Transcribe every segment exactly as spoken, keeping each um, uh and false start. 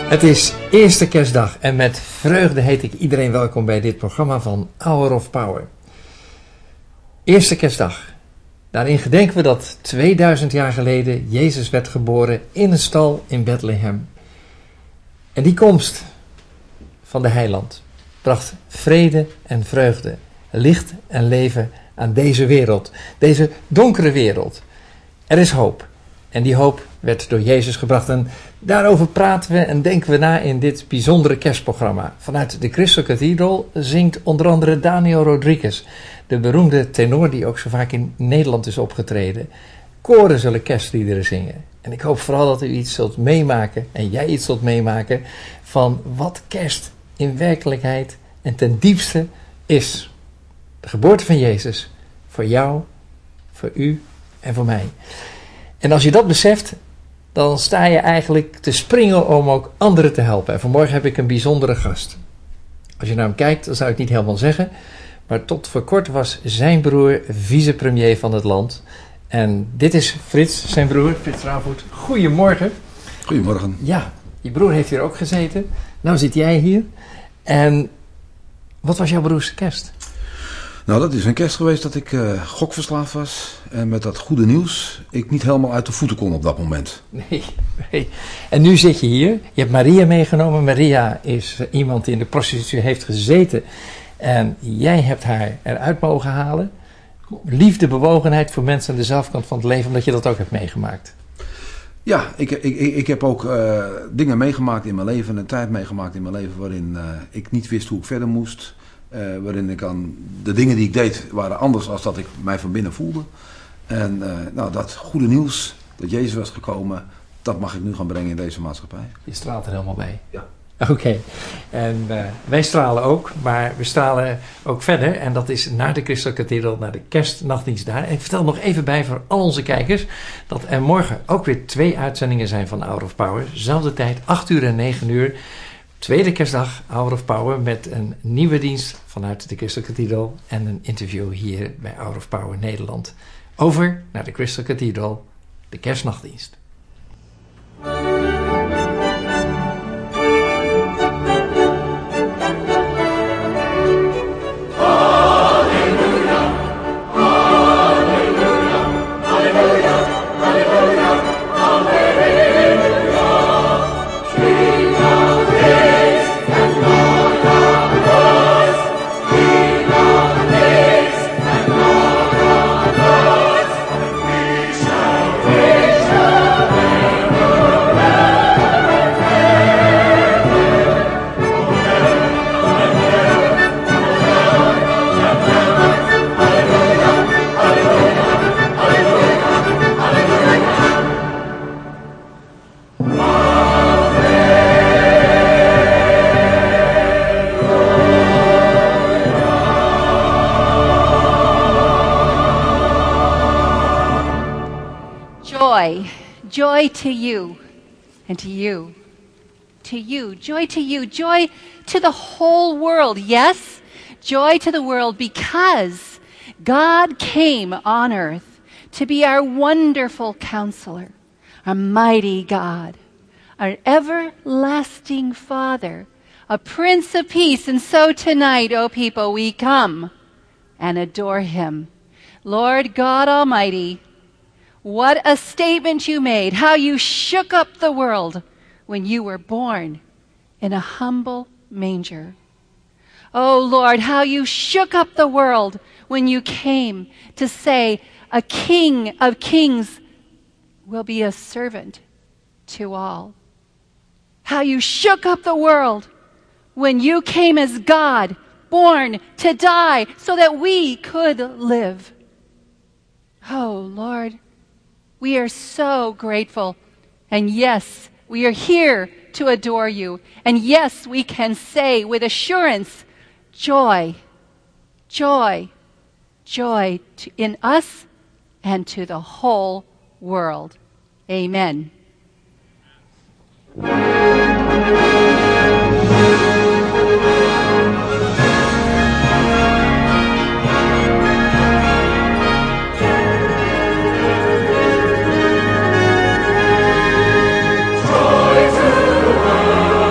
Het is eerste kerstdag en met vreugde heet ik iedereen welkom bij dit programma van Hour of Power. Eerste kerstdag. Daarin gedenken we dat tweeduizend jaar geleden Jezus werd geboren in een stal in Bethlehem. En die komst van de heiland bracht vrede en vreugde, licht en leven aan deze wereld, deze donkere wereld. Er is hoop. En die hoop werd door Jezus gebracht. En daarover praten we en denken we na in dit bijzondere kerstprogramma. Vanuit de Crystal Cathedral zingt onder andere Daniel Rodriguez, de beroemde tenor die ook zo vaak in Nederland is opgetreden. Koren zullen kerstliederen zingen. En ik hoop vooral dat u iets zult meemaken, en jij iets zult meemaken, van wat kerst in werkelijkheid en ten diepste is. De geboorte van Jezus, voor jou, voor u en voor mij. En als je dat beseft, dan sta je eigenlijk te springen om ook anderen te helpen. En vanmorgen heb ik een bijzondere gast. Als je naar hem kijkt, dan zou ik niet helemaal zeggen. Maar tot voor kort was zijn broer vicepremier van het land. En dit is Frits, zijn broer, Frits Rauwvoet. Goedemorgen. Goedemorgen. Ja, je broer heeft hier ook gezeten. Nou zit jij hier. En wat was jouw broers kerst? Nou, dat is een kerst geweest dat ik uh, gokverslaafd was. En met dat goede nieuws, ik niet helemaal uit de voeten kon op dat moment. Nee, nee. En nu zit je hier. Je hebt Maria meegenomen. Maria is uh, iemand die in de prostitutie heeft gezeten. En jij hebt haar eruit mogen halen. Liefde, bewogenheid voor mensen aan de zelfkant van het leven, omdat je dat ook hebt meegemaakt. Ja, ik, ik, ik heb ook uh, dingen meegemaakt in mijn leven. Een tijd meegemaakt in mijn leven waarin uh, ik niet wist hoe ik verder moest. Uh, waarin ik aan de dingen die ik deed waren anders dan dat ik mij van binnen voelde. En uh, nou, dat goede nieuws, dat Jezus was gekomen, dat mag ik nu gaan brengen in deze maatschappij. Je straalt er helemaal bij. Ja. Oké. Okay. En uh, wij stralen ook, maar we stralen ook verder. En dat is naar de Crystal Cathedral, naar de kerstnachtdienst daar. En ik vertel nog even bij voor al onze kijkers dat er morgen ook weer twee uitzendingen zijn van Hour of Power. Zelfde tijd, acht uur en negen uur. Tweede kerstdag, Hour of Power, met een nieuwe dienst vanuit de Crystal Cathedral en een interview hier bij Hour of Power Nederland. Over naar de Crystal Cathedral, de kerstnachtdienst. Joy to you and to you, to you, joy to you, joy to the whole world. Yes, joy to the world because God came on earth to be our wonderful counselor, our mighty God, our everlasting Father, a Prince of Peace. And so tonight, O people, we come and adore him. Lord God Almighty, what a statement you made, how you shook up the world when you were born in a humble manger. Oh Lord, how you shook up the world when you came to say a King of Kings will be a servant to all. How you shook up the world when you came as God, born to die so that we could live. Oh Lord, we are so grateful. And yes, we are here to adore you. And yes, we can say with assurance, joy, joy, joy to, in us and to the whole world. Amen. Joy to the world.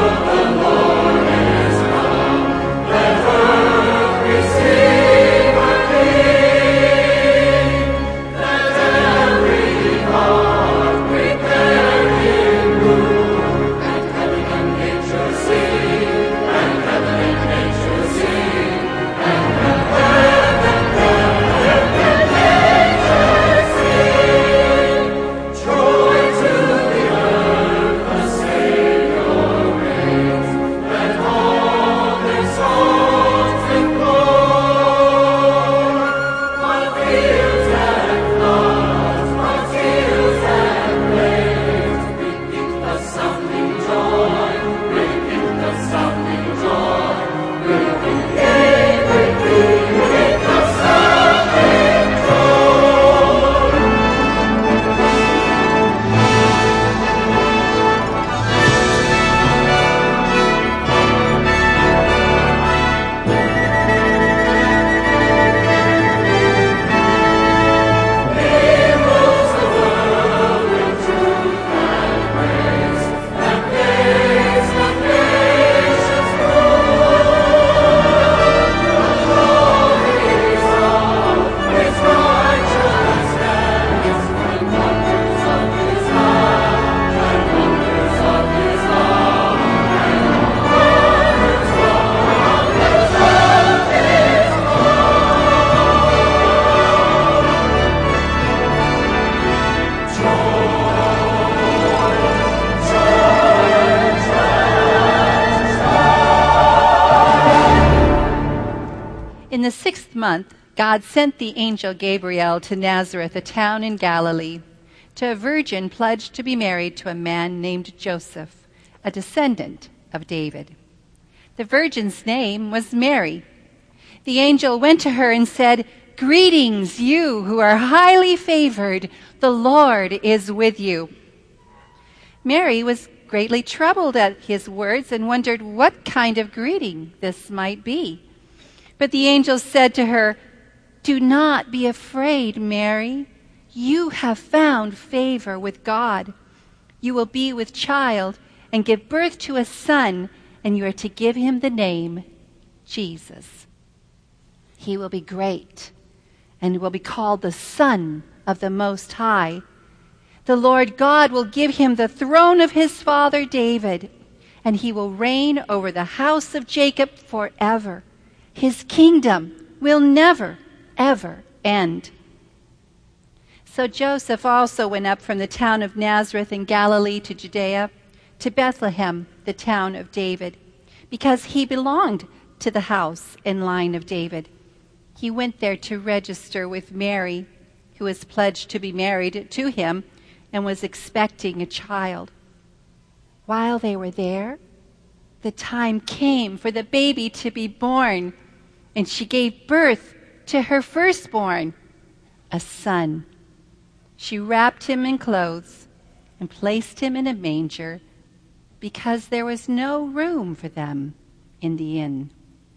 In the sixth month, God sent the angel Gabriel to Nazareth, a town in Galilee, to a virgin pledged to be married to a man named Joseph, a descendant of David. The virgin's name was Mary. The angel went to her and said, "Greetings, you who are highly favored. The Lord is with you." Mary was greatly troubled at his words and wondered what kind of greeting this might be. But the angel said to her, "Do not be afraid, Mary. You have found favor with God. You will be with child and give birth to a son, and you are to give him the name Jesus. He will be great and will be called the Son of the Most High. The Lord God will give him the throne of his father David, and he will reign over the house of Jacob forever. His kingdom will never, ever end." So Joseph also went up from the town of Nazareth in Galilee to Judea, to Bethlehem, the town of David, because he belonged to the house and line of David. He went there to register with Mary, who was pledged to be married to him and was expecting a child. While they were there, the time came for the baby to be born, and she gave birth to her firstborn, a son. She wrapped him in clothes and placed him in a manger because there was no room for them in the inn.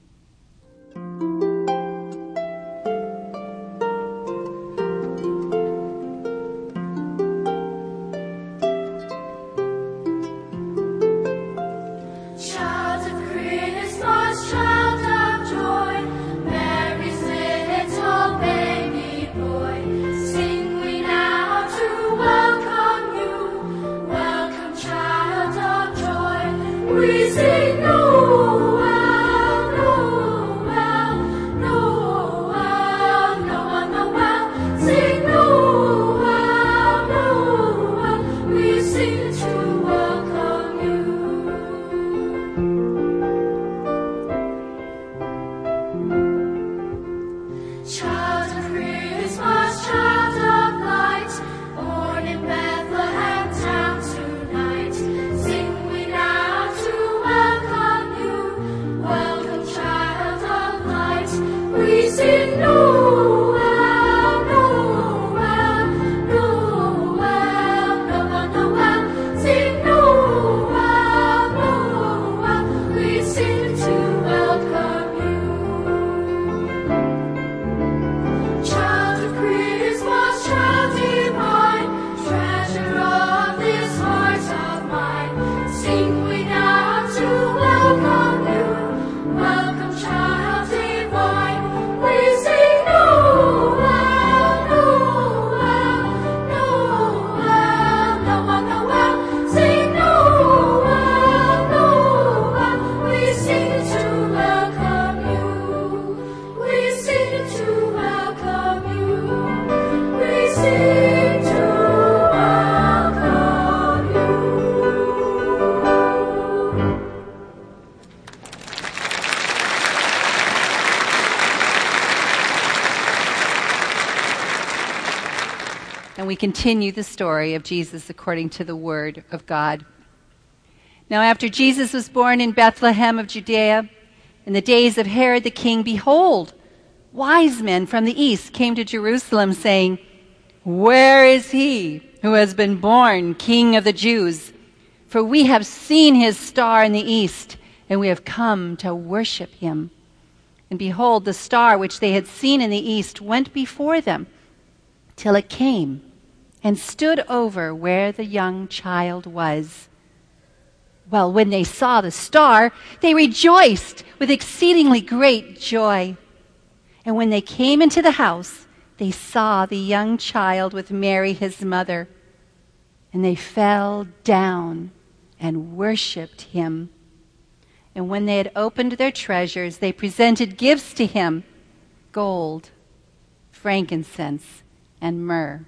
We sing Noel, Noel, Noel, Noel, Noel. Sing Noel, Noel. We sing to welcome you. Child of Christmas, child of light, born in Bethlehem town tonight. Sing we now to welcome you. Welcome, child of light. We sing Noel, Noel, Noel, Noel, Noel. Sing Noel, Noel. We sing to welcome you. Child of Christmas, child divine, treasure of this heart of mine. Sing we now to welcome you. Welcome, child divine. We sing Noel, Noel, Noel, Noel, Noel. Sing Noel, Noel. We sing to welcome you. We sing to welcome you. We sing to welcome you. And we continue the story of Jesus according to the Word of God. Now, after Jesus was born in Bethlehem of Judea, in the days of Herod the king, behold, wise men from the east came to Jerusalem, saying, "Where is he who has been born King of the Jews? For we have seen his star in the east, and we have come to worship him." And behold, the star which they had seen in the east went before them, till it came and stood over where the young child was. Well, when they saw the star, they rejoiced with exceedingly great joy. And when they came into the house, they saw the young child with Mary his mother, and they fell down and worshipped him. And when they had opened their treasures, they presented gifts to him, gold, frankincense, and myrrh.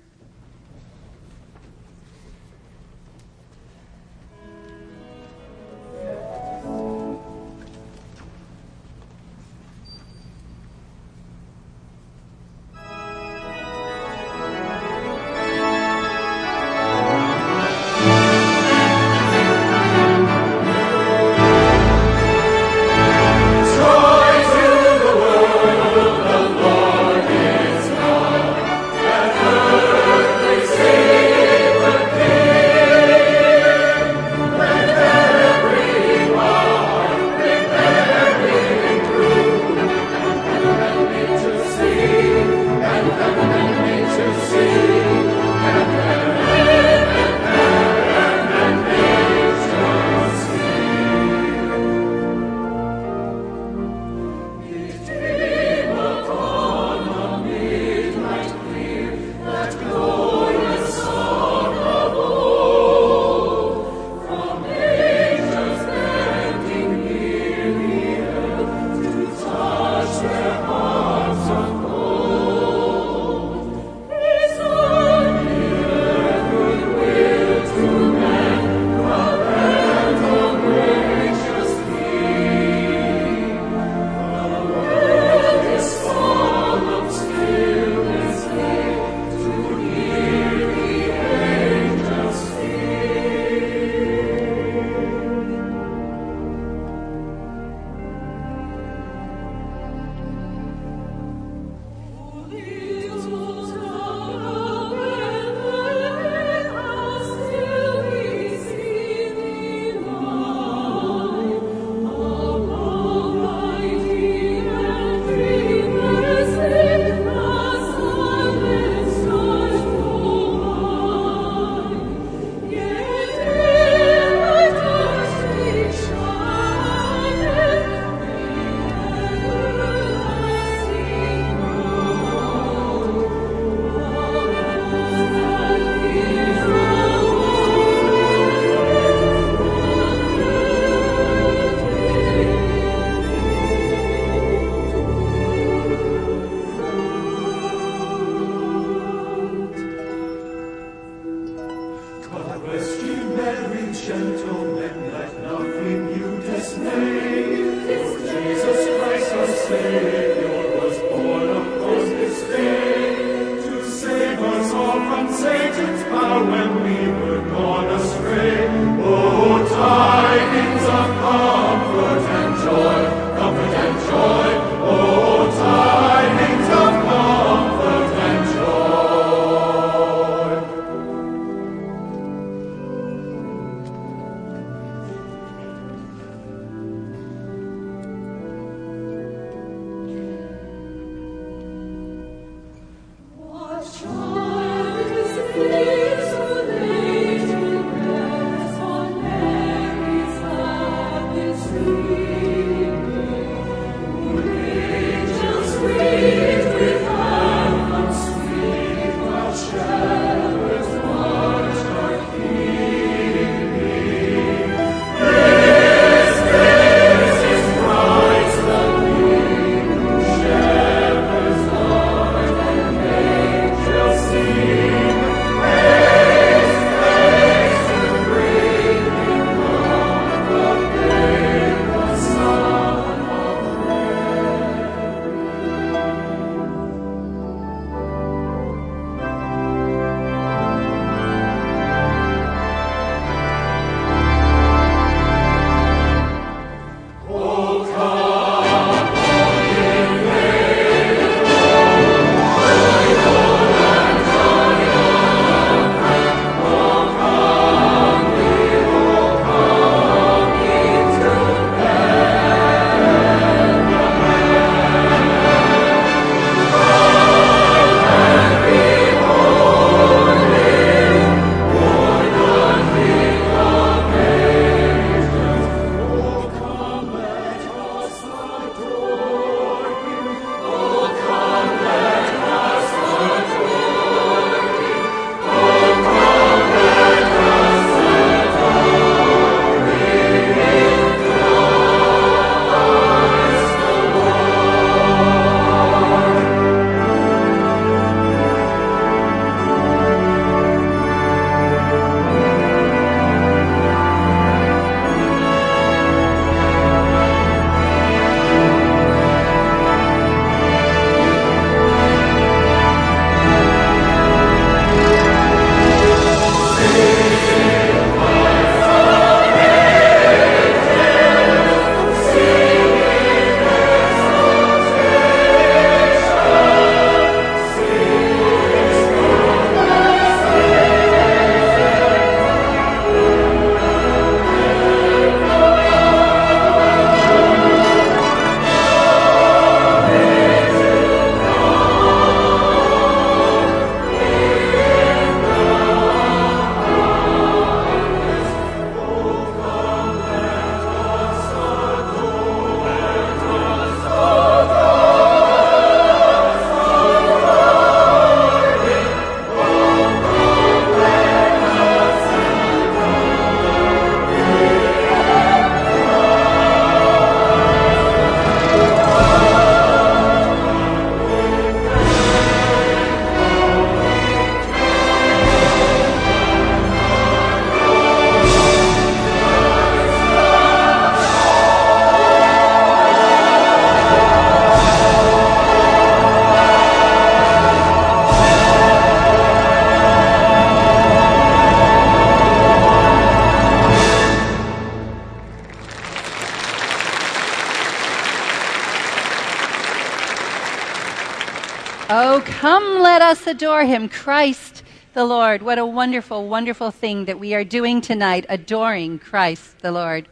Oh, come, let us adore him, Christ the Lord. What a wonderful, wonderful thing that we are doing tonight, adoring Christ the Lord.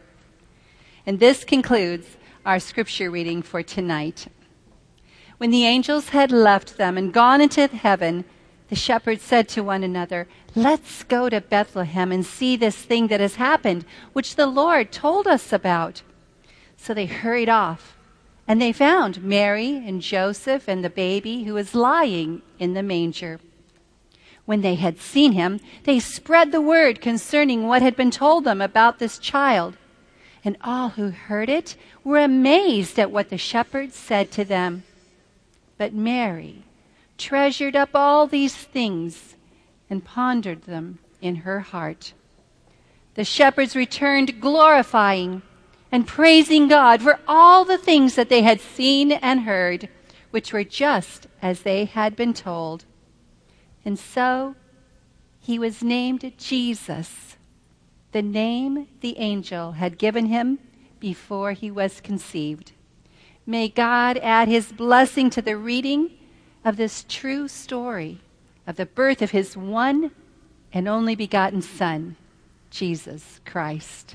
And this concludes our scripture reading for tonight. When the angels had left them and gone into heaven, the shepherds said to one another, "Let's go to Bethlehem and see this thing that has happened, which the Lord told us about." So they hurried off, and they found Mary and Joseph and the baby who was lying in the manger. When they had seen him, they spread the word concerning what had been told them about this child. And all who heard it were amazed at what the shepherds said to them. But Mary treasured up all these things and pondered them in her heart. The shepherds returned glorifying and praising God for all the things that they had seen and heard, which were just as they had been told. And so he was named Jesus, the name the angel had given him before he was conceived. May God add his blessing to the reading of this true story of the birth of his one and only begotten Son, Jesus Christ.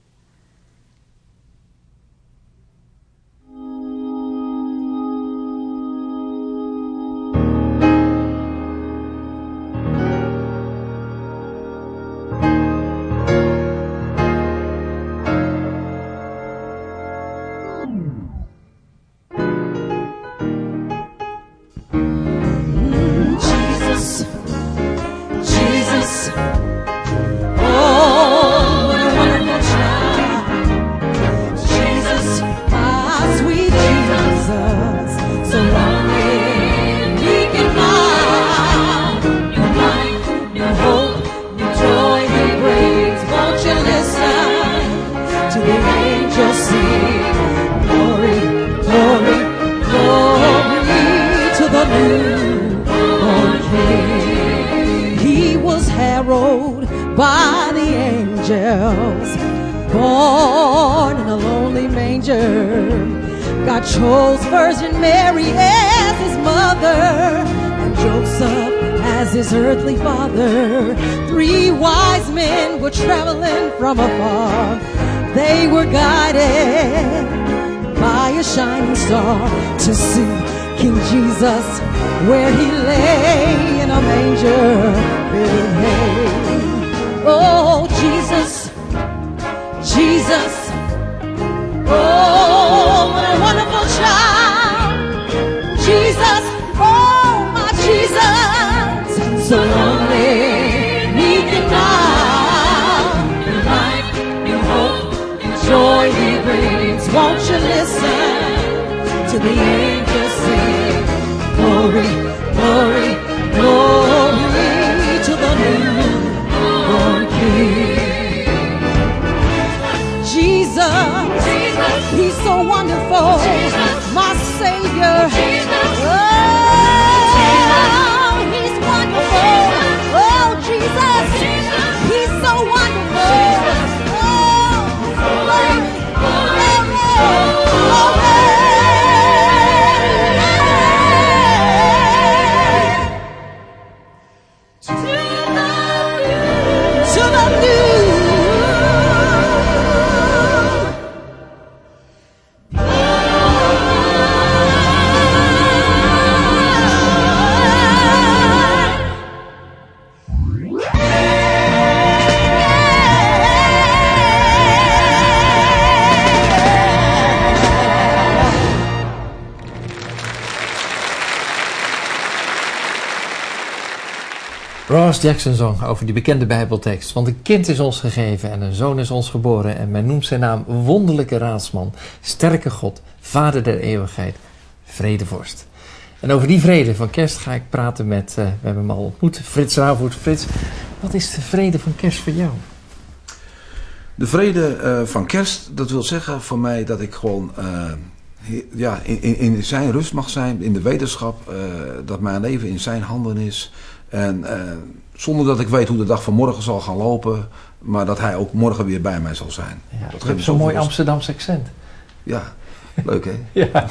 By the angels, born in a lonely manger, God chose Virgin Mary as his mother, and Joseph as his earthly father. Three wise men were traveling from afar. They were guided by a shining star to see King Jesus where he lay in a manger filled with hay. Oh, Jesus, Jesus, oh, what a wonderful child. Jesus, oh, my Jesus, so lonely, meek and mild. New life, new hope, new joy he brings. Won't you listen to the angels sing? Glory, glory, glory to the new Jesus, Jesus, he's so wonderful, Jesus, my Savior. Jesus, oh, he's wonderful. Oh, Jesus, Jesus, he's so wonderful. Oh, glory, glory, glory. To the new. Ross Jackson zong over die bekende Bijbeltekst. Want een kind is ons gegeven en een zoon is ons geboren. En men noemt zijn naam wonderlijke raadsman, sterke God, vader der eeuwigheid, vredevorst. En over die vrede van kerst ga ik praten met, uh, we hebben hem al ontmoet, Frits Rauwvoet. Frits, wat is de vrede van kerst voor jou? De vrede uh, van kerst, dat wil zeggen voor mij dat ik gewoon uh, ja, in, in, in zijn rust mag zijn, in de wetenschap, uh, dat mijn leven in zijn handen is. En uh, zonder dat ik weet hoe de dag van morgen zal gaan lopen, maar dat hij ook morgen weer bij mij zal zijn. Ja, dat je hebt zo'n mooi Amsterdamse accent. Ja, leuk hè? Ja.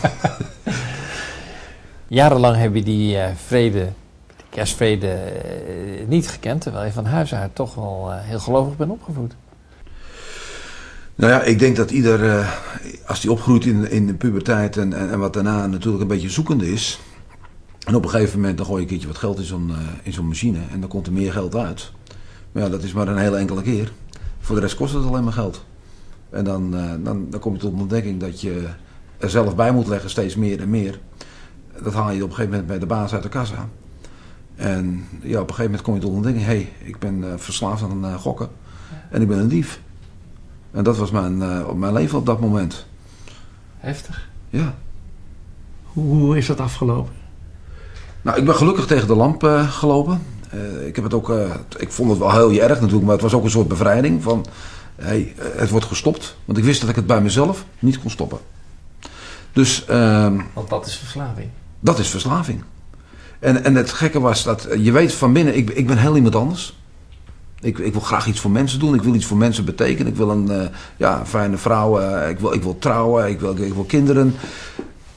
Jarenlang heb je die uh, vrede, die kerstvrede, uh, niet gekend, terwijl je van huis uit toch wel uh, heel gelovig bent opgevoed. Nou ja, ik denk dat ieder, uh, als hij opgroeit in, in de puberteit en, en, en wat daarna natuurlijk een beetje zoekende is. En op een gegeven moment dan gooi je een keertje wat geld in zo'n, uh, in zo'n machine en dan komt er meer geld uit. Maar ja, dat is maar een hele enkele keer. Voor de rest kost het alleen maar geld. En dan, uh, dan, dan kom je tot de ontdekking dat je er zelf bij moet leggen, steeds meer en meer. Dat haal je op een gegeven moment bij de baas uit de kassa. En ja, op een gegeven moment kom je tot de ontdekking, hé, hey, ik ben uh, verslaafd aan uh, gokken en ik ben een dief. En dat was mijn, uh, mijn leven op dat moment. Heftig. Ja. Hoe, hoe is dat afgelopen? Nou, ik ben gelukkig tegen de lamp uh, gelopen. Uh, ik heb het ook, uh, ik vond het wel heel erg natuurlijk, maar het was ook een soort bevrijding van, hey, uh, het wordt gestopt. Want ik wist dat ik het bij mezelf niet kon stoppen. Dus, uh, Want dat is verslaving. Dat is verslaving. En, en het gekke was dat, je weet van binnen, ik, ik ben heel iemand anders. Ik, ik wil graag iets voor mensen doen, ik wil iets voor mensen betekenen. Ik wil een uh, ja, fijne vrouw, uh, ik, wil, ik wil trouwen, ik wil, ik wil kinderen.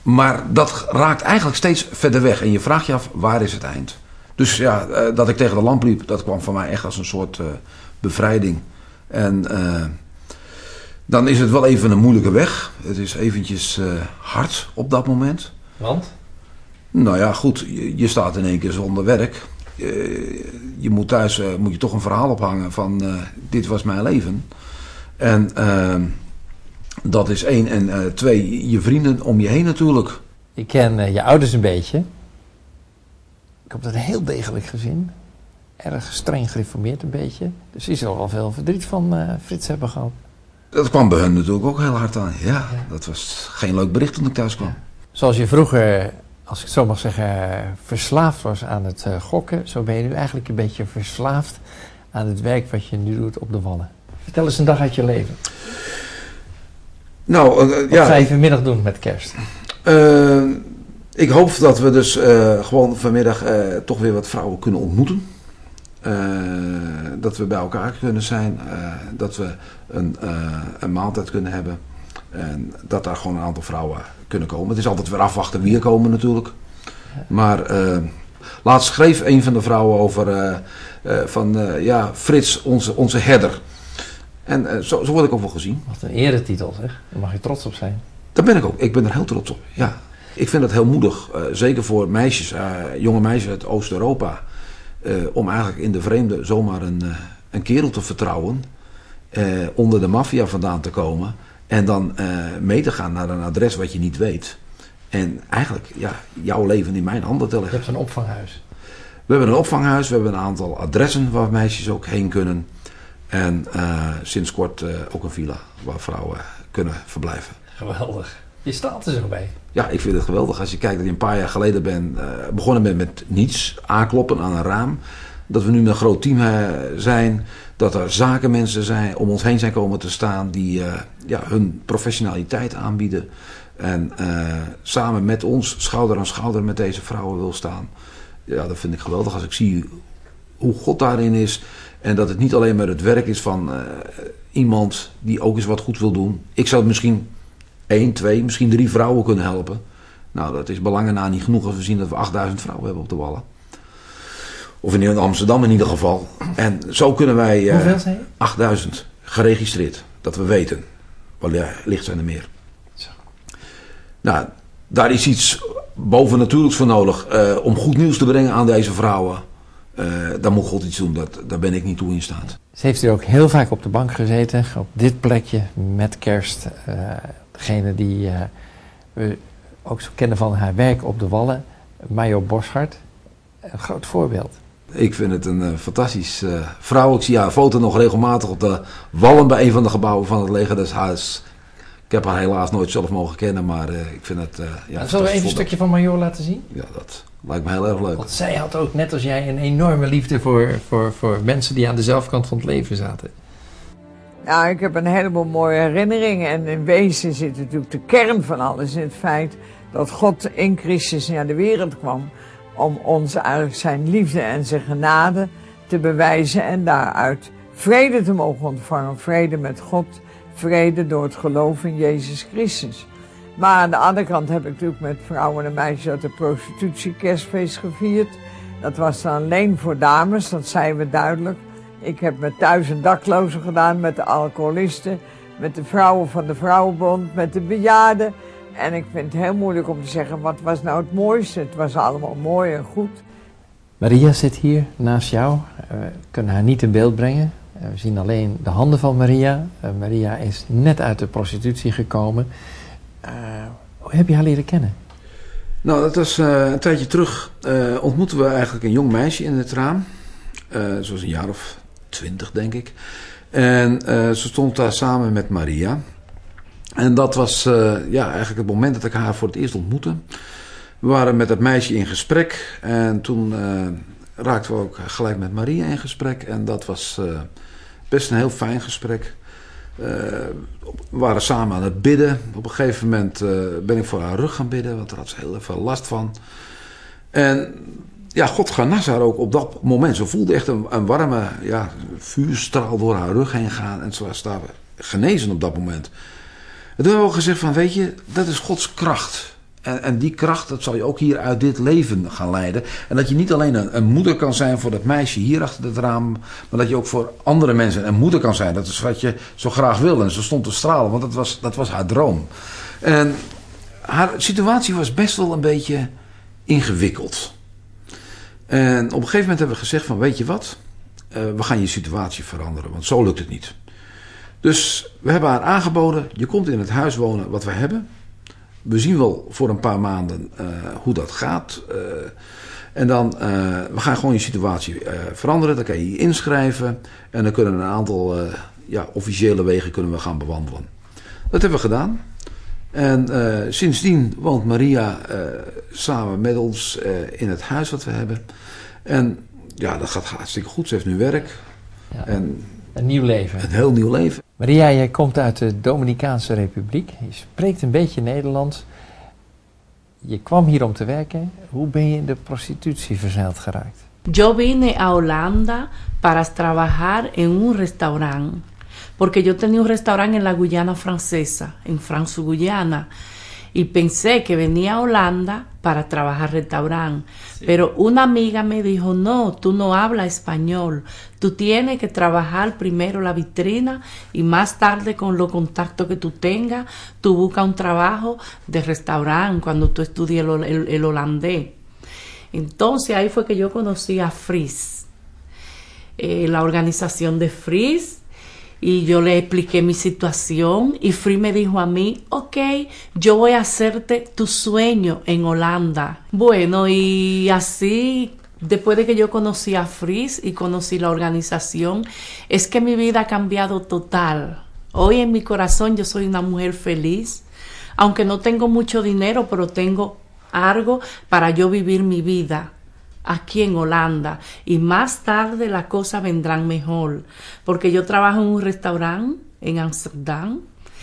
Maar dat raakt eigenlijk steeds verder weg. En je vraagt je af, waar is het eind? Dus ja, uh, dat ik tegen de lamp liep, dat kwam voor mij echt als een soort uh, bevrijding. En uh, dan is het wel even een moeilijke weg. Het is eventjes uh, hard op dat moment. Want? Nou ja, goed, je, je staat in één keer zonder werk. Uh, je moet thuis uh, moet je toch een verhaal ophangen van uh, dit was mijn leven. En uh, dat is één. En uh, twee, je vrienden om je heen natuurlijk. Ik ken uh, je ouders een beetje. Ik heb dat een heel degelijk gezin. Erg streng gereformeerd een beetje. Dus die zal wel veel verdriet van uh, Frits hebben gehad. Dat kwam bij hen natuurlijk ook heel hard aan. Ja, ja. Dat was geen leuk bericht toen ik thuis kwam. Ja. Zoals je vroeger, als ik het zo mag zeggen, verslaafd was aan het uh, gokken. Zo ben je nu eigenlijk een beetje verslaafd aan het werk wat je nu doet op de Wallen. Vertel eens een dag uit je leven. Nou, uh, wat ja. ga je vanmiddag doen met kerst? Uh, ik hoop dat we dus uh, gewoon vanmiddag uh, toch weer wat vrouwen kunnen ontmoeten. Uh, dat we bij elkaar kunnen zijn. Uh, dat we een, uh, een maaltijd kunnen hebben. En dat daar gewoon een aantal vrouwen kunnen komen. Het is altijd weer afwachten wie er komen natuurlijk. Maar uh, laatst schreef een van de vrouwen over uh, uh, van uh, ja, Frits, onze, onze herder. En uh, zo, zo word ik ook wel gezien. Wat een eretitel zeg. Daar mag je trots op zijn. Daar ben ik ook. Ik ben er heel trots op. Ja. Ik vind het heel moedig. Uh, zeker voor meisjes, uh, jonge meisjes uit Oost-Europa. Uh, om eigenlijk in de vreemde zomaar een, uh, een kerel te vertrouwen. Uh, onder de maffia vandaan te komen. En dan uh, mee te gaan naar een adres wat je niet weet. En eigenlijk ja, jouw leven in mijn handen te leggen. Je hebt een opvanghuis. We hebben een opvanghuis. We hebben een aantal adressen waar meisjes ook heen kunnen. En uh, sinds kort uh, ook een villa waar vrouwen kunnen verblijven. Geweldig. Je staat er zo bij. Ja, ik vind het geweldig. Als je kijkt dat je een paar jaar geleden bent, uh, begonnen bent met niets. Aankloppen aan een raam. Dat we nu een groot team uh, zijn. Dat er zakenmensen zijn, om ons heen zijn komen te staan. Die uh, ja, hun professionaliteit aanbieden. En uh, samen met ons schouder aan schouder met deze vrouwen wil staan. Ja, dat vind ik geweldig. Als ik zie hoe God daarin is. En dat het niet alleen maar het werk is van uh, iemand die ook eens wat goed wil doen. Ik zou misschien één, twee, misschien drie vrouwen kunnen helpen. Nou, dat is belangen na niet genoeg als we zien dat we achtduizend vrouwen hebben op de Wallen. Of in Amsterdam in ieder geval. En zo kunnen wij... Uh, Hoeveel zei je? achtduizend geregistreerd. Dat we weten. Wellicht zijn er meer. Zo. Nou, daar is iets bovennatuurlijks voor nodig. Uh, om goed nieuws te brengen aan deze vrouwen. Uh, daar moet God iets doen. Dat, daar ben ik niet toe in staat. Ze heeft hier ook heel vaak op de bank gezeten. Op dit plekje met kerst. Uh, degene die uh, we ook zo kennen van haar werk op de Wallen. Major Boschart. Een groot voorbeeld. Ik vind het een uh, fantastisch uh, vrouw. Ik zie haar foto nog regelmatig op de Wallen bij een van de gebouwen van het leger des Huis. Ik heb haar helaas nooit zelf mogen kennen, maar uh, ik vind het... Uh, ja, Zullen we even een stukje van Major laten zien? Ja, dat lijkt me heel erg leuk. Want zij had ook, net als jij, een enorme liefde voor, voor, voor mensen die aan de zelfkant van het leven zaten. Ja, ik heb een heleboel mooie herinneringen. En in wezen zit natuurlijk de kern van alles in het feit dat God in Christus naar de wereld kwam. Om ons eigenlijk zijn liefde en zijn genade te bewijzen en daaruit vrede te mogen ontvangen. Vrede met God, vrede door het geloof in Jezus Christus. Maar aan de andere kant heb ik natuurlijk met vrouwen en meisjes uit de prostitutie kerstfeest gevierd. Dat was dan alleen voor dames, dat zeiden we duidelijk. Ik heb met duizend daklozen gedaan, met de alcoholisten, met de vrouwen van de Vrouwenbond, met de bejaarden. En ik vind het heel moeilijk om te zeggen, wat was nou het mooiste? Het was allemaal mooi en goed. Maria zit hier naast jou. Uh, we kunnen haar niet in beeld brengen. Uh, we zien alleen de handen van Maria. Uh, Maria is net uit de prostitutie gekomen. Uh, hoe heb je haar leren kennen? Nou, dat was uh, een tijdje terug. Uh, ontmoetten we eigenlijk een jong meisje in het raam. Uh, ze was een jaar of twintig, denk ik. En uh, ze stond daar samen met Maria. En dat was uh, ja, eigenlijk het moment dat ik haar voor het eerst ontmoette. We waren met dat meisje in gesprek. En toen uh, raakten we ook gelijk met Maria in gesprek. En dat was uh, best een heel fijn gesprek. Uh, we waren samen aan het bidden. Op een gegeven moment uh, ben ik voor haar rug gaan bidden. Want daar had ze heel veel last van. En ja, God genas haar ook op dat moment. Ze voelde echt een, een warme ja, vuurstraal door haar rug heen gaan. En ze was daar genezen op dat moment. En toen hebben we ook gezegd van, weet je, dat is Gods kracht. En, en die kracht, dat zal je ook hier uit dit leven gaan leiden. En dat je niet alleen een, een moeder kan zijn voor dat meisje hier achter het raam, maar dat je ook voor andere mensen een moeder kan zijn. Dat is wat je zo graag wil. En ze stond te stralen, want dat was, dat was haar droom. En haar situatie was best wel een beetje ingewikkeld. En op een gegeven moment hebben we gezegd van, weet je wat, uh, we gaan je situatie veranderen, want zo lukt het niet. Dus we hebben haar aangeboden, je komt in het huis wonen wat we hebben. We zien wel voor een paar maanden uh, hoe dat gaat. Uh, en dan, uh, we gaan gewoon je situatie uh, veranderen. Dan kan je je inschrijven. En dan kunnen we een aantal uh, ja, officiële wegen kunnen we gaan bewandelen. Dat hebben we gedaan. En uh, sindsdien woont Maria uh, samen met ons uh, in het huis wat we hebben. En ja, dat gaat hartstikke goed. Ze heeft nu werk. Ja, en een nieuw leven. Een heel nieuw leven. Maria, jij komt uit de Dominicaanse Republiek. Je spreekt een beetje Nederlands. Je kwam hier om te werken. Hoe ben je in de prostitutie verzeild geraakt? Yo vine a Holanda para trabajar en un restaurante. Porque yo tenía un restaurante en la Guyana francesa, en Franco-Guyana. Y pensé que venía a Holanda para trabajar restaurante. Sí. Pero una amiga me dijo, no, tú no hablas español. Tú tienes que trabajar primero la vitrina y más tarde con los contactos que tú tengas, tú buscas un trabajo de restaurante cuando tú estudies el, el, el holandés. Entonces ahí fue que yo conocí a Fries, eh, la organización de Fries. Y yo le expliqué mi situación y Free me dijo a mí, ok, yo voy a hacerte tu sueño en Holanda. Bueno, y así, después de que yo conocí a Free y conocí la organización, es que mi vida ha cambiado total. Hoy en mi corazón yo soy una mujer feliz, aunque no tengo mucho dinero, pero tengo algo para yo vivir mi vida aquí en Holanda, y más tarde las cosas vendrán mejor, porque yo trabajo en un restaurante en Amsterdam,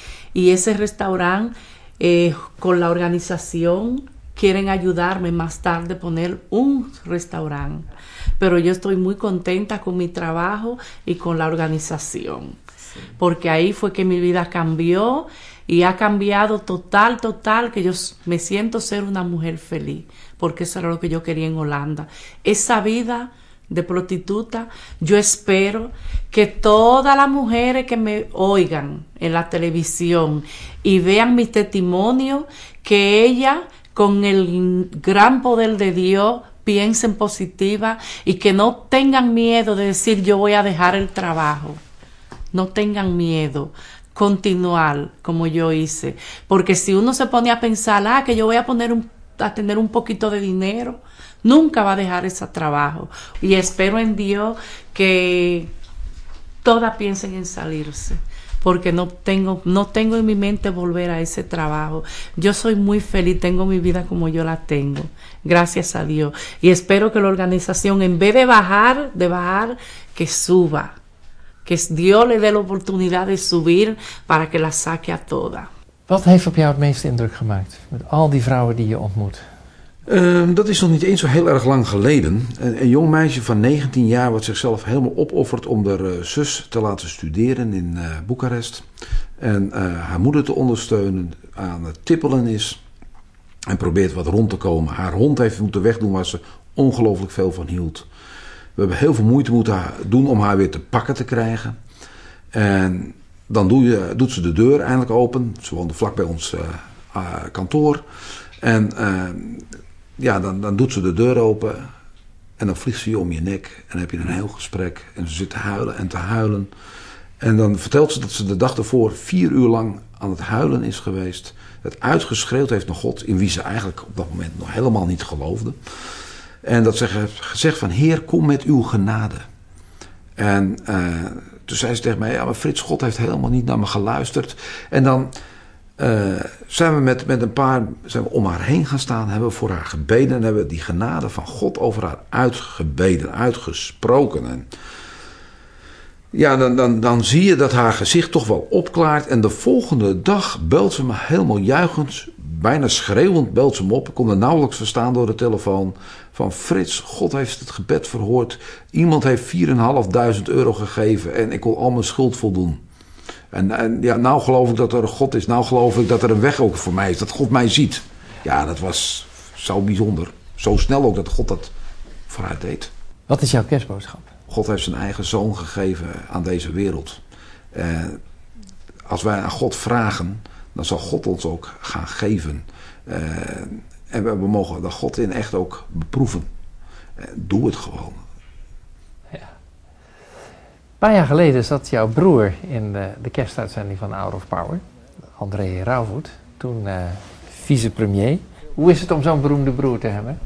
y ese restaurante eh, con la organización quieren ayudarme más tarde a poner un restaurante, pero yo estoy muy contenta con mi trabajo y con la organización, sí. Porque ahí fue que mi vida cambió, y ha cambiado total, total, que yo me siento ser una mujer feliz, porque eso era lo que yo quería en Holanda. Esa vida de prostituta, yo espero que todas las mujeres que me oigan en la televisión y vean mi testimonio, que ellas, con el gran poder de Dios, piensen positiva y que no tengan miedo de decir yo voy a dejar el trabajo. No tengan miedo. Continuar como yo hice, porque si uno se pone a pensar ah, que yo voy a poner un, a tener un poquito de dinero, nunca va a dejar ese trabajo, y espero en Dios que todas piensen en salirse, porque no tengo, no tengo en mi mente volver a ese trabajo. Yo soy muy feliz, tengo mi vida como yo la tengo, gracias a Dios, y espero que la organización, en vez de bajar, de bajar, que suba. Que Dios le dé la oportunidad de subir para que la saque a toda. Wat heeft op jou het meeste indruk gemaakt met al die vrouwen die je ontmoet? Uh, dat is nog niet eens zo heel erg lang geleden. Een, een jong meisje van negentien jaar wat zichzelf helemaal opoffert om haar uh, zus te laten studeren in uh, Boekarest. En uh, haar moeder te ondersteunen, aan het tippelen is en probeert wat rond te komen. Haar hond heeft moeten wegdoen waar ze ongelooflijk veel van hield. We hebben heel veel moeite moeten doen om haar weer te pakken te krijgen. En dan doe je, doet ze de deur eindelijk open. Ze woonde vlak bij ons uh, uh, kantoor. En uh, ja, dan, dan doet ze de deur open. En dan vliegt ze je om je nek. En dan heb je een heel gesprek. En ze zit te huilen en te huilen. En dan vertelt ze dat ze de dag ervoor vier uur lang aan het huilen is geweest. Het uitgeschreeuwd heeft naar God, in wie ze eigenlijk op dat moment nog helemaal niet geloofde. En dat ze heeft gezegd van, Heer, kom met uw genade. En uh, toen zei ze tegen mij, ja, maar Frits, God heeft helemaal niet naar me geluisterd. En dan uh, zijn we met, met een paar, zijn we om haar heen gaan staan, hebben we voor haar gebeden en hebben we die genade van God over haar uitgebeden, uitgesproken. En ja, dan, dan, dan zie je dat haar gezicht toch wel opklaart. En de volgende dag belt ze me helemaal juichend, bijna schreeuwend belt ze me op. Ik kon er nauwelijks verstaan door de telefoon. Van Frits, God heeft het gebed verhoord. Iemand heeft vier en een half duizend euro gegeven en ik kon al mijn schuld voldoen. En, en ja, nou geloof ik dat er een God is. Nou geloof ik dat er een weg ook voor mij is. Dat God mij ziet. Ja, dat was zo bijzonder. Zo snel ook dat God dat vooruit deed. Wat is jouw kerstboodschap? God heeft zijn eigen zoon gegeven aan deze wereld. Uh, als wij aan God vragen, dan zal God ons ook gaan geven. Uh, en we mogen dat God in echt ook beproeven. Uh, doe het gewoon. Ja. Een paar jaar geleden zat jouw broer in de, de kerstuitzending van Hour of Power. André Rauwvoet, toen uh, vicepremier. Hoe is het om zo'n beroemde broer te hebben?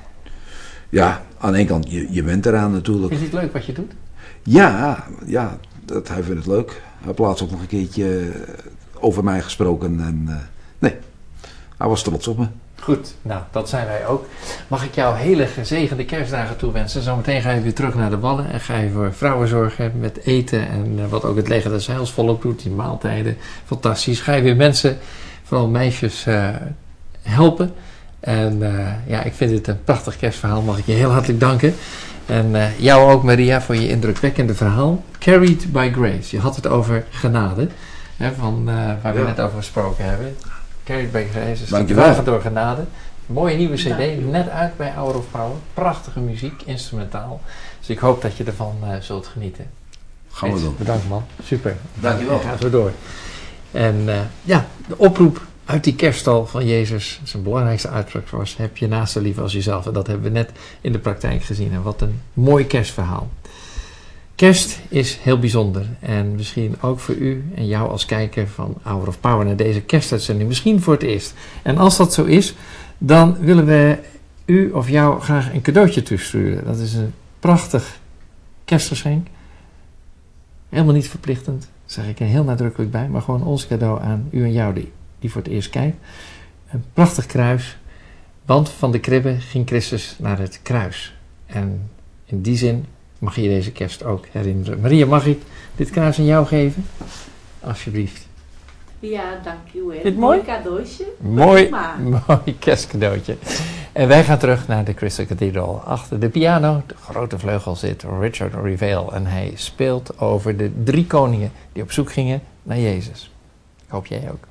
Ja, aan de ene kant, je, je bent eraan natuurlijk. Is het leuk wat je doet? Ja, ja dat, hij vindt het leuk. Hij heeft laatst ook nog een keertje over mij gesproken. En, uh, nee, hij was trots op me. Goed, nou, dat zijn wij ook. Mag ik jou hele gezegende kerstdagen toewensen? Zometeen ga je weer terug naar de Wallen en ga je voor vrouwen zorgen met eten en uh, wat ook het leger des Heils volop doet, die maaltijden. Fantastisch. Ga je weer mensen, vooral meisjes, uh, helpen. En uh, ja, ik vind het een prachtig kerstverhaal. Mag ik je heel hartelijk danken. En uh, jou ook, Maria, voor je indrukwekkende verhaal. Carried by Grace. Je had het over genade, hè, van, uh, waar we ja. net over gesproken hebben. Carried by Grace is gedragen door genade. Mooie nieuwe cd, net uit bij Hour of Power. Prachtige muziek, instrumentaal. Dus ik hoop dat je ervan uh, zult genieten. Gaan we doen. Bedankt, man. Super. Dankjewel. Ga zo door. En uh, ja, de oproep uit die kerststal van Jezus, zijn belangrijkste uitspraak was: heb je naaste lief als jezelf. En dat hebben we net in de praktijk gezien. En wat een mooi kerstverhaal. Kerst is heel bijzonder. En misschien ook voor u en jou als kijker van Hour of Power naar deze kerstuitzending. Misschien voor het eerst. En als dat zo is, dan willen we u of jou graag een cadeautje toesturen. Dat is een prachtig kerstgeschenk. Helemaal niet verplichtend, daar zeg ik er heel nadrukkelijk bij. Maar gewoon ons cadeau aan u en jou die, die voor het eerst kijkt. Een prachtig kruis. Want van de kribbe ging Christus naar het kruis. En in die zin mag je deze kerst ook herinneren. Maria, mag ik dit kruis aan jou geven? Alsjeblieft. Ja, dankjewel. Vind je het mooi? Mooi cadeautje. Mooi, mooi kerstcadeautje. En wij gaan terug naar de Crystal Cathedral. Achter de piano, de grote vleugel, zit Richard Revelle. En hij speelt over de drie koningen die op zoek gingen naar Jezus. Ik hoop jij ook.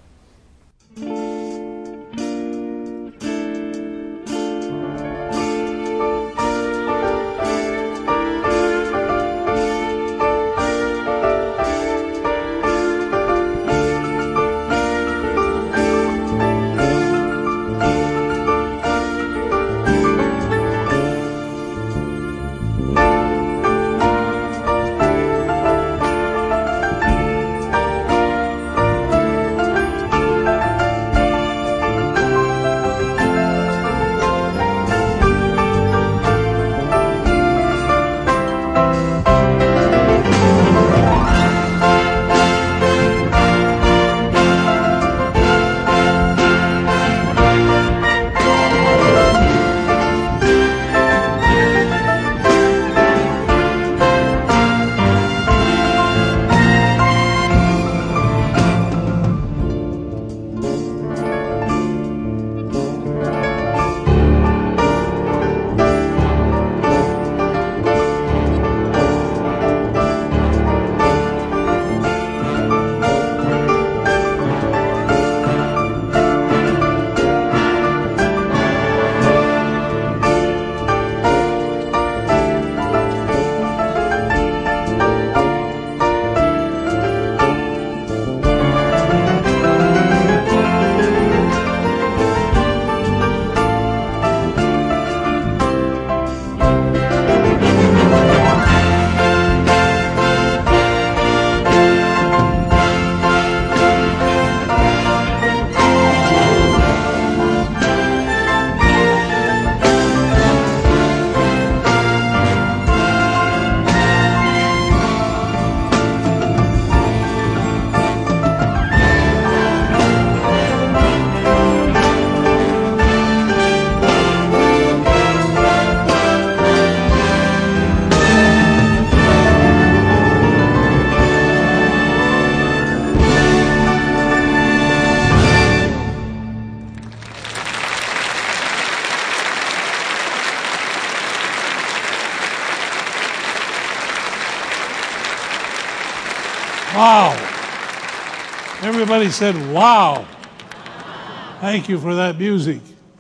Wow. Everybody said, wow. Thank you for that music.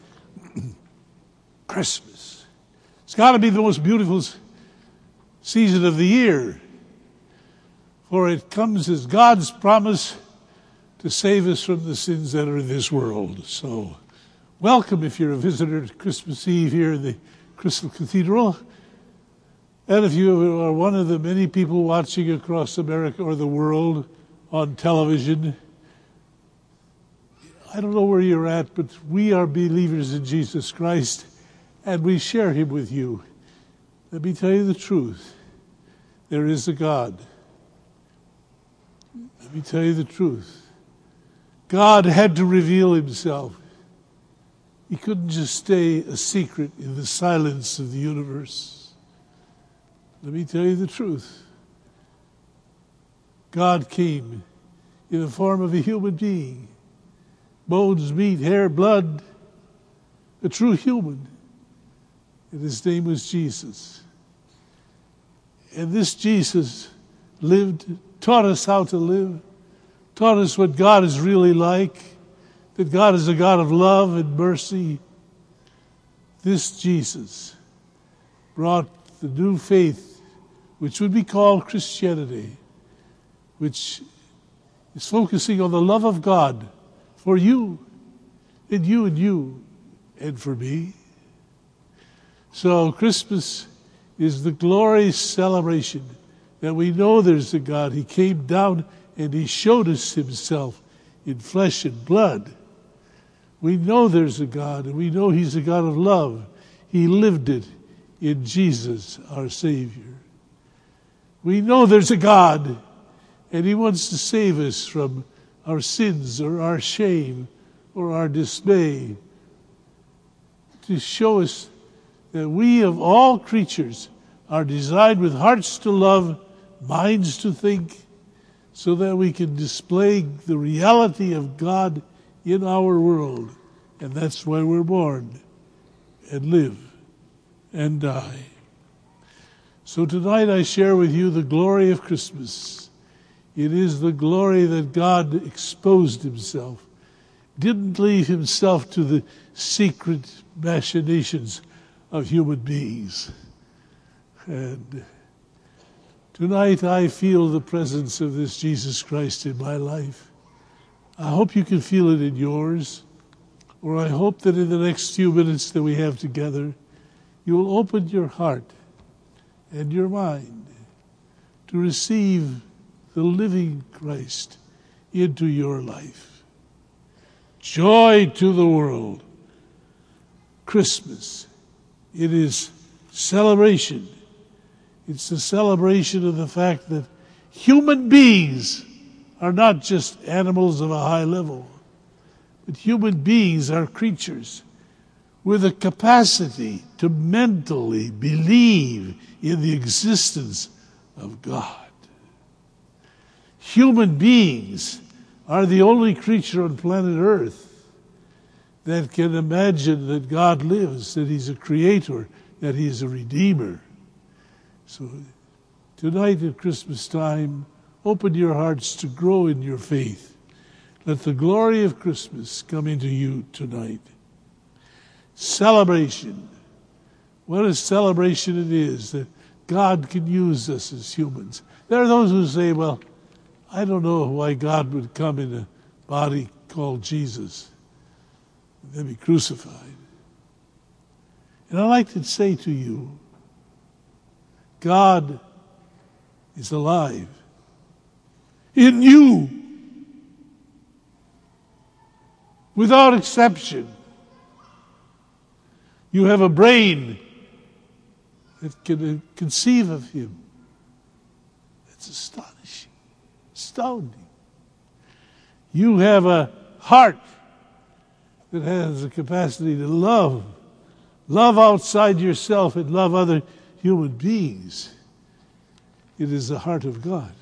Christmas. It's got to be the most beautiful season of the year, for it comes as God's promise to save us from the sins that are in this world. So, welcome if you're a visitor to Christmas Eve here in the Crystal Cathedral. And if you are one of the many people watching across America or the world on television, I don't know where you're at, but we are believers in Jesus Christ, and we share him with you. Let me tell you the truth. There is a God. Let me tell you the truth. God had to reveal himself. He couldn't just stay a secret in the silence of the universe. Let me tell you the truth. God came in the form of a human being. Bones, meat, hair, blood. A true human. And his name was Jesus. And this Jesus lived, taught us how to live, taught us what God is really like, that God is a God of love and mercy. This Jesus brought the new faith, which would be called Christianity, which is focusing on the love of God for you, and you and you, and for me. So Christmas is the glorious celebration that we know there's a God. He came down and he showed us himself in flesh and blood. We know there's a God, and we know he's a God of love. He lived it in Jesus, our Savior. We know there's a God, and he wants to save us from our sins or our shame or our dismay, to show us that we of all creatures are designed with hearts to love, minds to think, so that we can display the reality of God in our world. And that's why we're born and live and die. So tonight I share with you the glory of Christmas. It is the glory that God exposed himself, didn't leave himself to the secret machinations of human beings. And tonight I feel the presence of this Jesus Christ in my life. I hope you can feel it in yours, or I hope that in the next few minutes that we have together, you will open your heart and your mind to receive the living Christ into your life. Joy to the world. Christmas. It is celebration. It's the celebration of the fact that human beings are not just animals of a high level, but human beings are creatures with a capacity to mentally believe in the existence of God. Human beings are the only creature on planet Earth that can imagine that God lives, that he's a creator, that he's a redeemer. So tonight at Christmas time, open your hearts to grow in your faith. Let the glory of Christmas come into you tonight. Celebration. What a celebration it is that God can use us as humans. There are those who say, well, I don't know why God would come in a body called Jesus and then be crucified. And I'd like to say to you, God is alive in you, without exception. You have a brain that can conceive of him. It's astonishing, astounding. You have a heart that has the capacity to love, love outside yourself and love other human beings. It is the heart of God.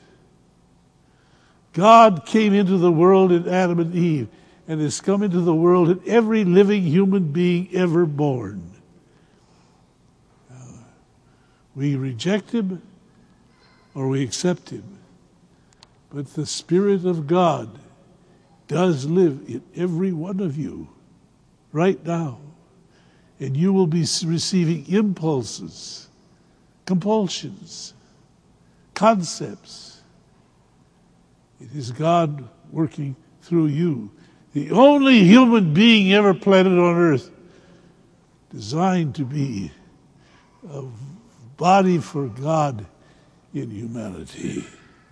God came into the world in Adam and Eve, and has come into the world in every living human being ever born. Uh, we reject him or we accept him. But the Spirit of God does live in every one of you right now. And you will be receiving impulses, compulsions, concepts. It is God working through you. The only human being ever planted on earth designed to be a body for God in humanity.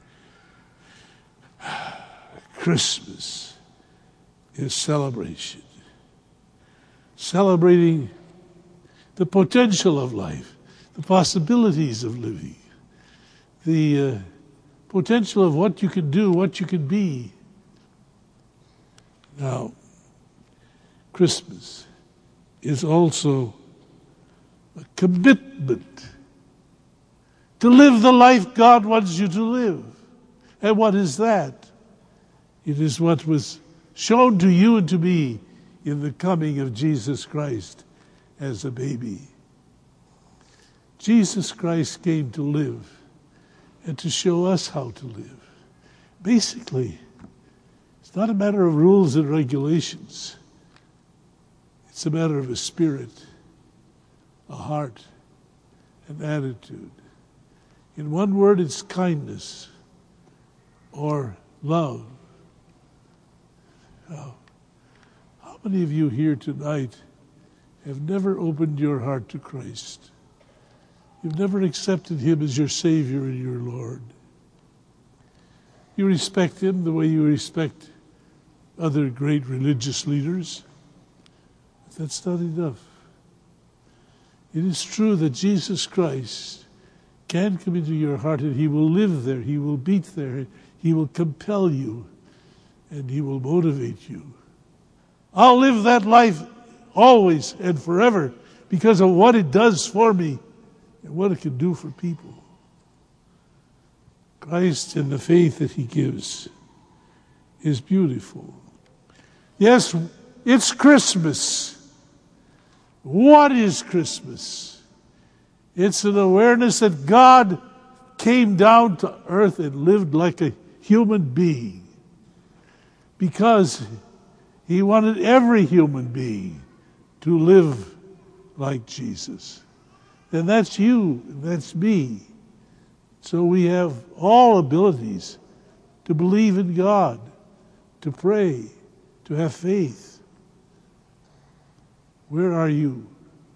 Christmas is celebration. Celebrating the potential of life, the possibilities of living, the uh, potential of what you can do, what you can be. Now, Christmas is also a commitment to live the life God wants you to live. And what is that? It is what was shown to you and to me in the coming of Jesus Christ as a baby. Jesus Christ came to live and to show us how to live. Basically, it's not a matter of rules and regulations. It's a matter of a spirit, a heart, an attitude. In one word, it's kindness or love. Now, how many of you here tonight have never opened your heart to Christ? You've never accepted Him as your Savior and your Lord. You respect Him the way you respect other great religious leaders. But that's not enough. It is true that Jesus Christ can come into your heart and He will live there, He will beat there, He will compel you, and He will motivate you. I'll live that life always and forever because of what it does for me and what it can do for people. Christ and the faith that He gives is beautiful. Yes, it's Christmas. What is Christmas? It's an awareness that God came down to earth and lived like a human being because He wanted every human being to live like Jesus. And that's you, and that's me. So we have all abilities to believe in God, to pray, to have faith. Where are you?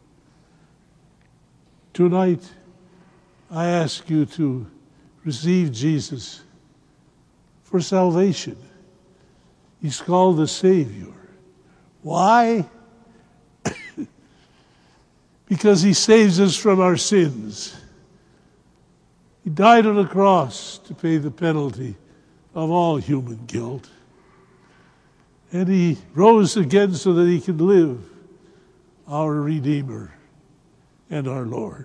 Tonight, I ask you to receive Jesus for salvation. He's called the Savior. Why? Because He saves us from our sins. He died on the cross to pay the penalty of all human guilt. And He rose again so that He could live, our Redeemer and our Lord.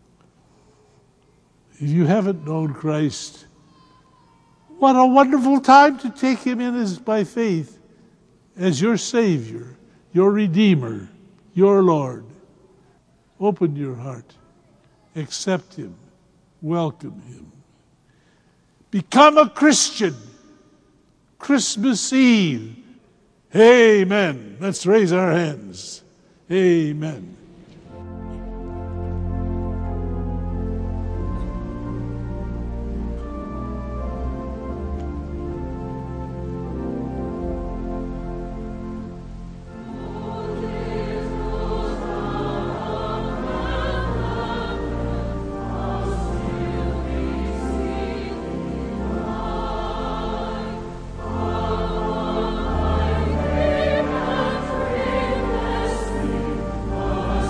If you haven't known Christ, what a wonderful time to take Him in as by faith as your Savior, your Redeemer, your Lord. Open your heart. Accept Him. Welcome Him. Become a Christian. Christmas Eve. Amen. Let's raise our hands. Amen. Christmas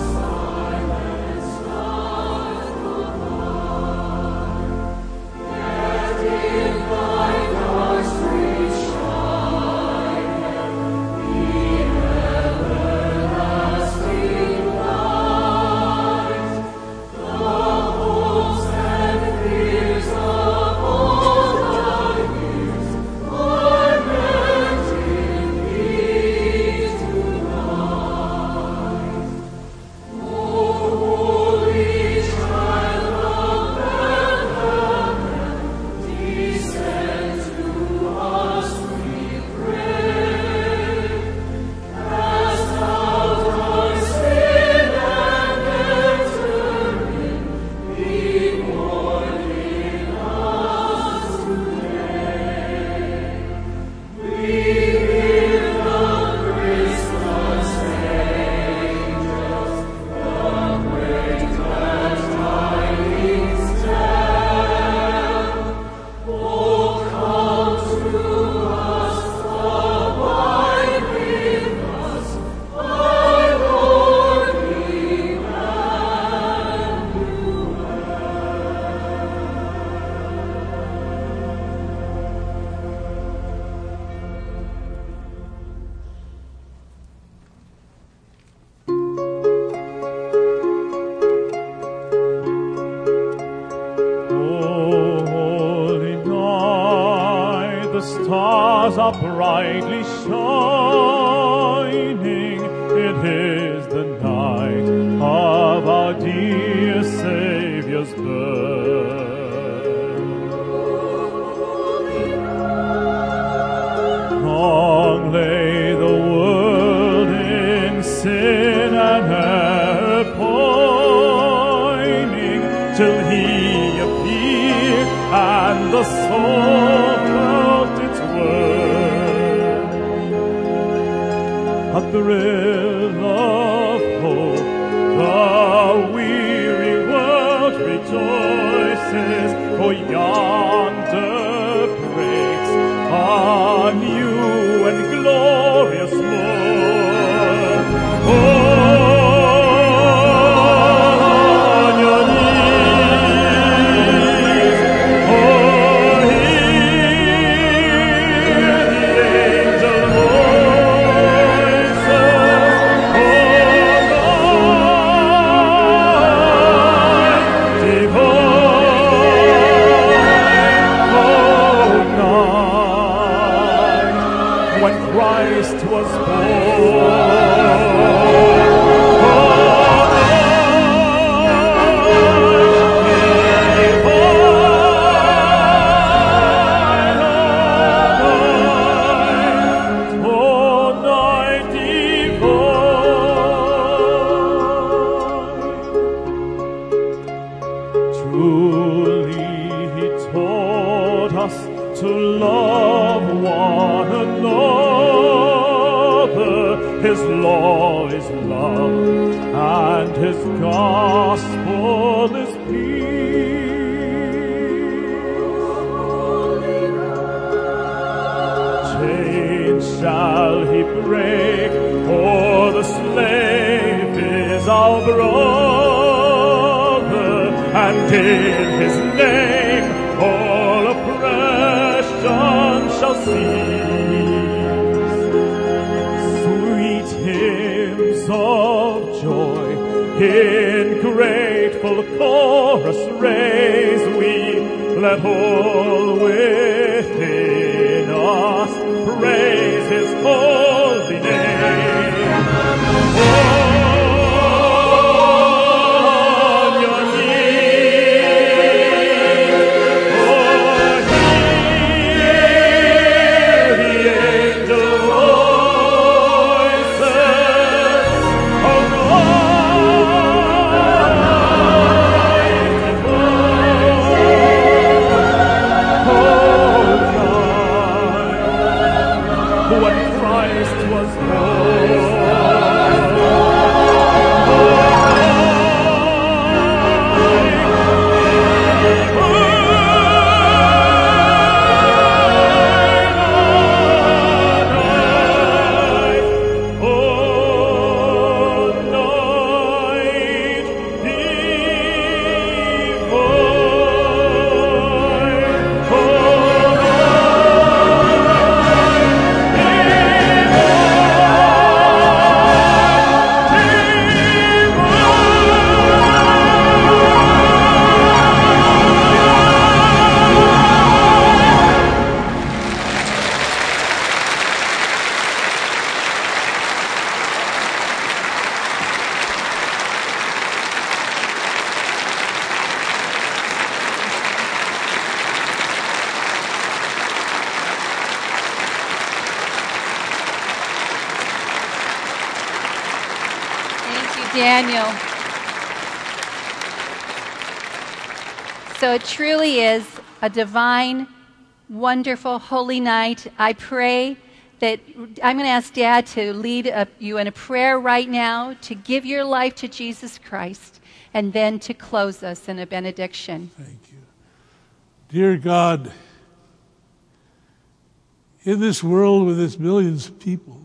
brightly shining. It is the night of our dear Savior's birth. Long lay the world in sin and error pining, till he appeared and the soul felt its worth. A thrill of hope, the weary world rejoices, for yonder breaks a new and glorious morn. Oh, on your knees, oh, hear the angel voices, oh, night divine, oh, night, when Christ was born. Truly he taught us to love one another. His law is love, and his gospel is peace. Chains shall he break, for the slave is our brother, and in his name all oppression shall cease. Sweet hymns of joy in grateful chorus raise we, let all within us praise his holy name. Oh, on your knees, oh, hear the angel voices, oh, night divine, oh, night, when Christ was born. Thank you, Daniel. So it truly is a divine, wonderful, holy night. I pray that I'm going to ask Dad to lead a, you in a prayer right now, to give your life to Jesus Christ, and then to close us in a benediction. Thank you. Dear God, in this world with its millions of people,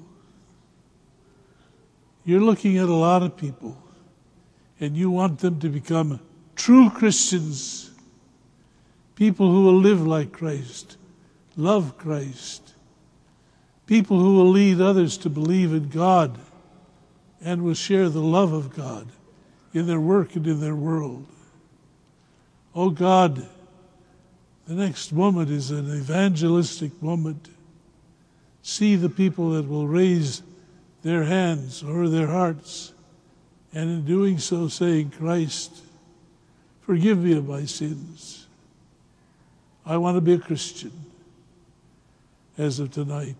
you're looking at a lot of people, and you want them to become true Christians, people who will live like Christ, love Christ, people who will lead others to believe in God and will share the love of God in their work and in their world. Oh God, the next moment is an evangelistic moment see the people that will raise their hands or their hearts, and in doing so saying, Christ, forgive me of my sins. I want to be a Christian as of tonight.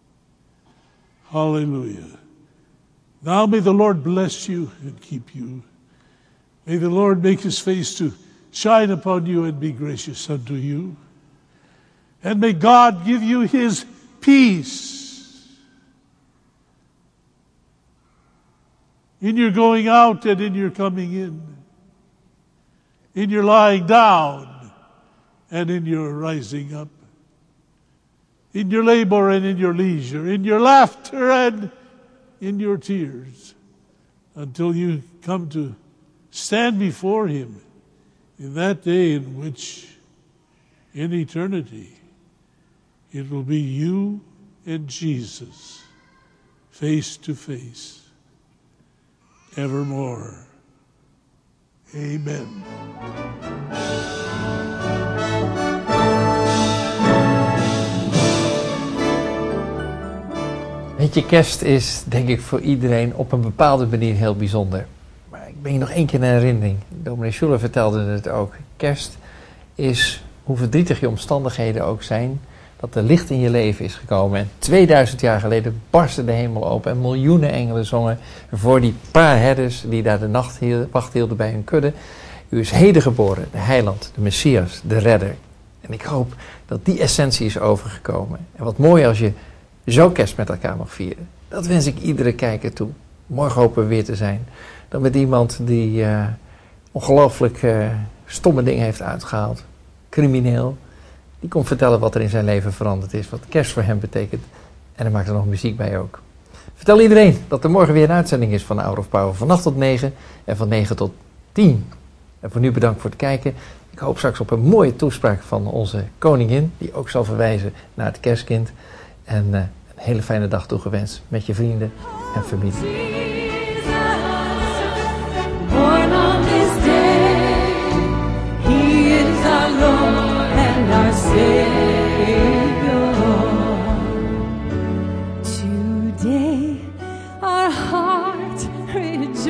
Hallelujah. Now may the Lord bless you and keep you. May the Lord make his face to shine upon you and be gracious unto you. And may God give you his peace in your going out and in your coming in, in your lying down and in your rising up, in your labor and in your leisure, in your laughter and in your tears, until you come to stand before him in that day in which, in eternity, it will be you and Jesus face to face evermore. Amen. Weet je, kerst is denk ik voor iedereen op een bepaalde manier heel bijzonder. Maar ik ben je nog één keer in herinnering. Dominee Schuller vertelde het ook. Kerst is, hoe verdrietig je omstandigheden ook zijn, dat er licht in je leven is gekomen. En tweeduizend jaar geleden barstte de hemel open en miljoenen engelen zongen voor die paar herders die daar de nacht hielden, wacht hielden bij hun kudde. U is heden geboren, de heiland, de Messias, de redder. En ik hoop dat die essentie is overgekomen. En wat mooi als je zo kerst met elkaar mag vieren. Dat wens ik iedere kijker toe. Morgen hopen we weer te zijn. Dan met iemand die uh, ongelooflijk uh, stomme dingen heeft uitgehaald. Crimineel. Die komt vertellen wat er in zijn leven veranderd is. Wat kerst voor hem betekent. En hij maakt er nog muziek bij ook. Vertel iedereen dat er morgen weer een uitzending is van Hour of Power. Van acht tot negen en van negen tot tien. En voor nu bedankt voor het kijken. Ik hoop straks op een mooie toespraak van onze koningin. Die ook zal verwijzen naar het kerstkind. En uh, een hele fijne dag toegewenst met je vrienden en familie. Born on this day, he is our Lord and our Savior. Today, our heart rejoices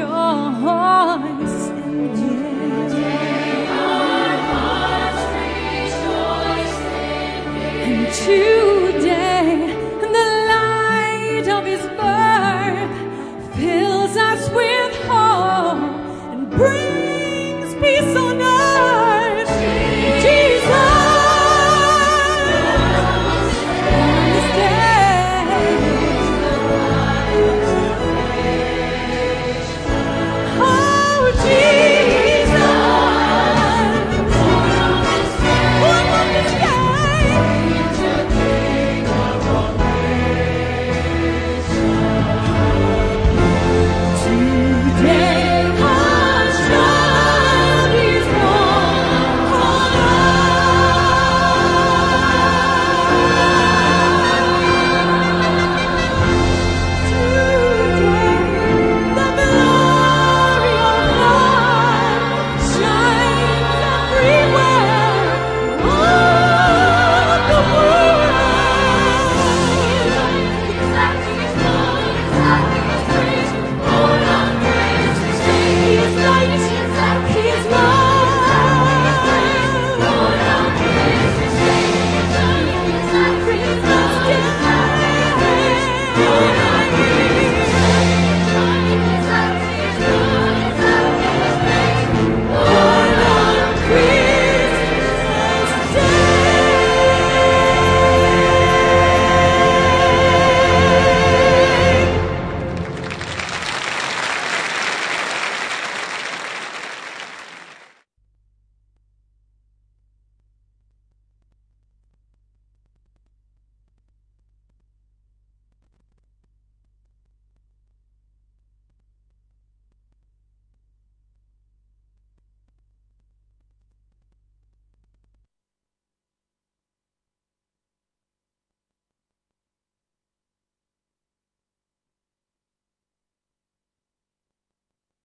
in Him. Today, our hearts rejoice in Him. And today, the light of His birth fills us with hope and brings peace on earth. Jesus, on this day. Oh, Jesus.